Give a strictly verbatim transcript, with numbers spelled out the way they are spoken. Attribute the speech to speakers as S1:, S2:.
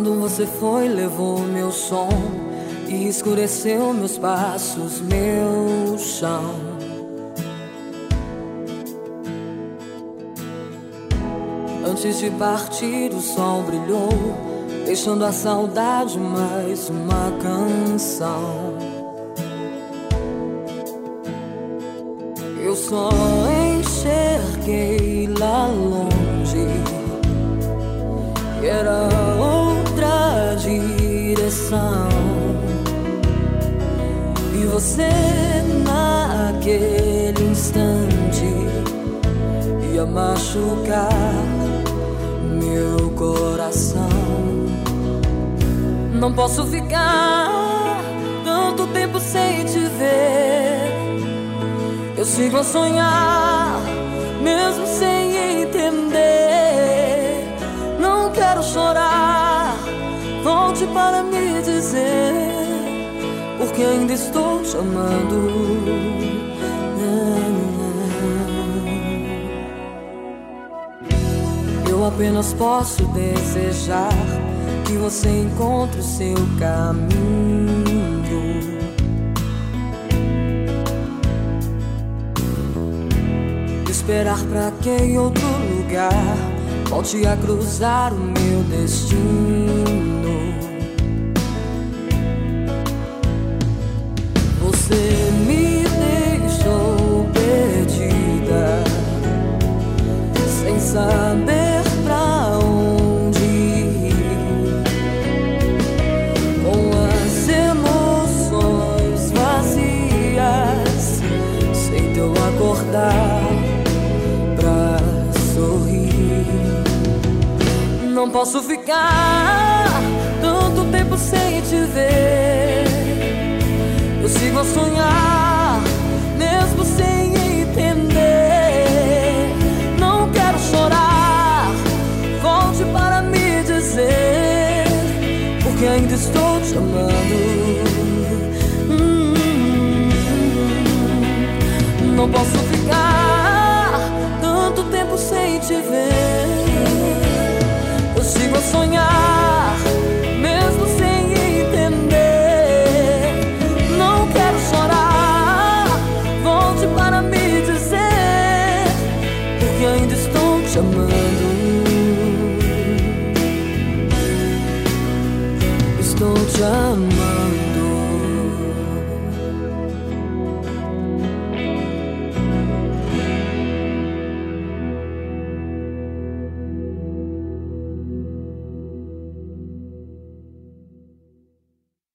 S1: Quando você foi, levou meu som e escureceu meus passos, meu chão. Antes de partir, o sol brilhou, deixando a saudade mais uma canção. Eu só enxerguei lá longe que era outra direção, e você naquele instante ia machucar meu coração. Não posso ficar tanto tempo sem te ver. Eu sigo a sonhar, mesmo sem entender. Não quero chorar, volte para me dizer, porque ainda estou te amando. Eu apenas posso desejar que você encontre o seu caminho. Esperar pra que em outro lugar volte a cruzar o meu destino. Você me deixou perdida, sem saber pra onde ir, com as emoções vazias, sem teu acordar pra sorrir. Não posso ficar tanto tempo sem te ver. Eu sigo a sonhar, mesmo sem entender. Não quero chorar, volte para me dizer, porque ainda estou te amando. hum, Não posso ficar tanto tempo sem te ver. Eu sigo a sonhar, mesmo sem entender. Não quero chorar, volte para me dizer, porque ainda estou te amando. Estou te amando.